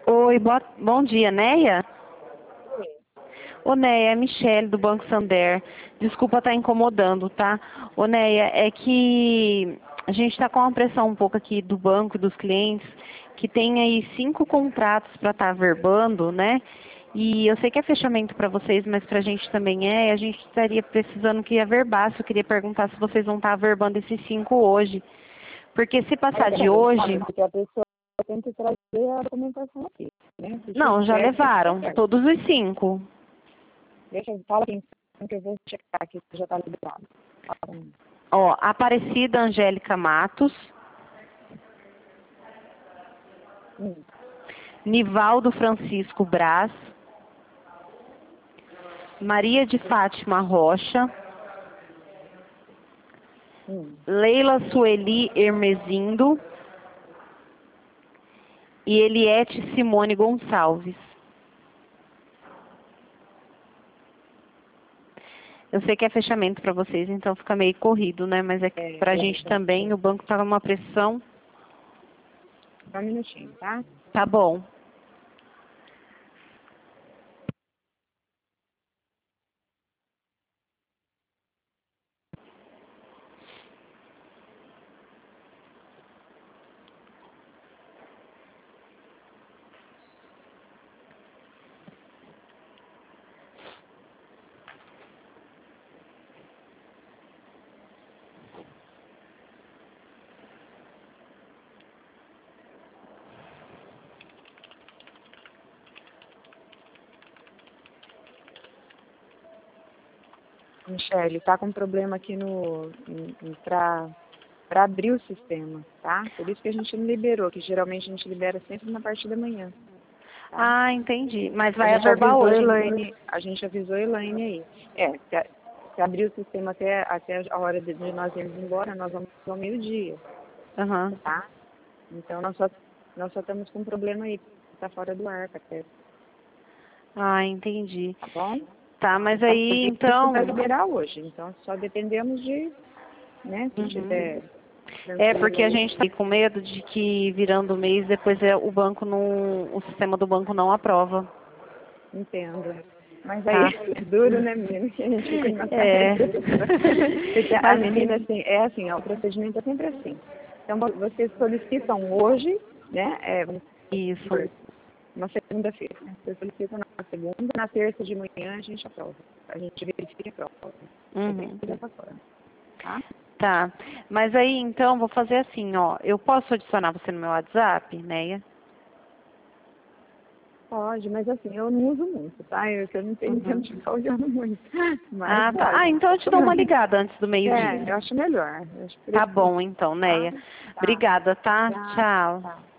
Oi, bom dia, Neia? Ô, Neia, é a Michele do Banco Santander. Desculpa estar incomodando, tá? Ô, Neia, é que a gente está com uma pressão um pouco aqui do banco e dos clientes, que tem aí 5 contratos para estar averbando, né? E eu sei que é fechamento para vocês, mas para a gente também é. E a gente estaria precisando que averbasse. Eu queria perguntar se vocês vão estar averbando esses 5 hoje. Porque se passar de hoje... Porque a pessoa tem que trazer a documentação aqui, né? Se Não, já tiver, levaram, todos os 5. deixa eu falar quem que eu vou checar aqui se já está liberado. Ó, Aparecida Angélica Matos, Nivaldo Francisco Braz, Maria de Fátima Rocha, Leila Sueli Hermesindo e Eliette Simone Gonçalves. Eu sei que é fechamento para vocês, então fica meio corrido, né? Mas é que pra gente também, o banco tá numa pressão. Só um minutinho, tá? Tá bom. Michele, tá com problema aqui para abrir o sistema, tá? Por isso que a gente não liberou, que geralmente a gente libera sempre na parte da manhã. Tá? Ah, entendi. Mas vai averbar hoje. A gente avisou a Elaine aí. Se abrir o sistema até a hora de nós irmos embora, nós vamos ao meio-dia, Aham. tá? Então nós só estamos com um problema aí, que tá fora do ar, até, Ah, entendi. tá bom? Tá, mas aí Isso então... vai liberar hoje, então só dependemos de, né, se tiver É, tranquilo porque a aí. gente tá com medo de que virando o mês, depois o banco não, o sistema do banco não aprova. Entendo. Mas aí Tá? é duro, né, menina? Que a gente fica na É. cabeça. Porque a menina, assim, assim, ó, o procedimento é sempre assim. Então, vocês solicitam hoje, né, vamos Isso. supor, uma segunda-feira. Vocês solicitam na segunda, na terça de manhã a gente aprova. A gente verifica e aprova. Uhum. Dessa forma, tá? Tá. Mas aí, então, vou fazer assim, ó. Eu posso adicionar você no meu WhatsApp, Neia? Pode, mas assim, eu não uso muito, tá? Eu não tenho tempo de ficar olhando muito. Mas Ah, tá. pode. Ah, então eu te dou uma ligada antes do meio-dia. Eu acho melhor. Eu acho Tá preciso, bom, então, tá? Neia. Tá. Obrigada, tá? Tá. Tchau. Tá.